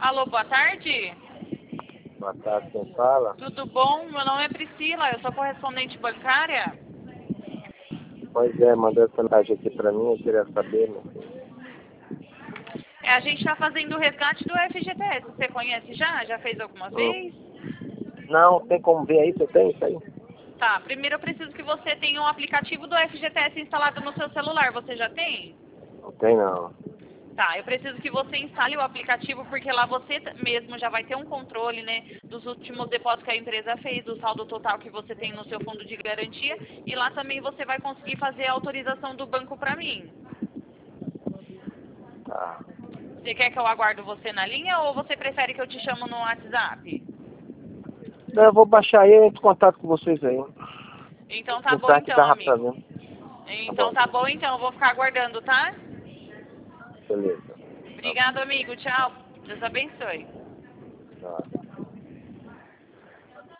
Alô, boa tarde. Boa tarde, quem fala? Tudo bom? Meu nome é Priscila, eu sou correspondente bancária. Pois é, mandou essa mensagem aqui pra mim, eu queria saber, meu filho. A gente está fazendo o resgate do FGTS. Você conhece já? Já fez alguma vez? Não, tem como ver aí? Você tem isso aí? Tá, primeiro eu preciso que você tenha um aplicativo do FGTS instalado no seu celular. Você já tem? Não tem não. Tá, eu preciso que você instale o aplicativo porque lá você mesmo já vai ter um controle, né, dos últimos depósitos que a empresa fez, do saldo total que você tem no seu fundo de garantia e lá também você vai conseguir fazer a autorização do banco para mim. Tá. Você quer que eu aguardo você na linha ou você prefere que eu te chamo no WhatsApp? Não, eu vou baixar aí e entro em contato com vocês aí. Então tá bom Pensar que então, dava pra amigo. mim. Então tá bom então, eu vou ficar aguardando, tá? Beleza. Tá bom. Obrigado, amigo. Tchau. Deus abençoe. Tá.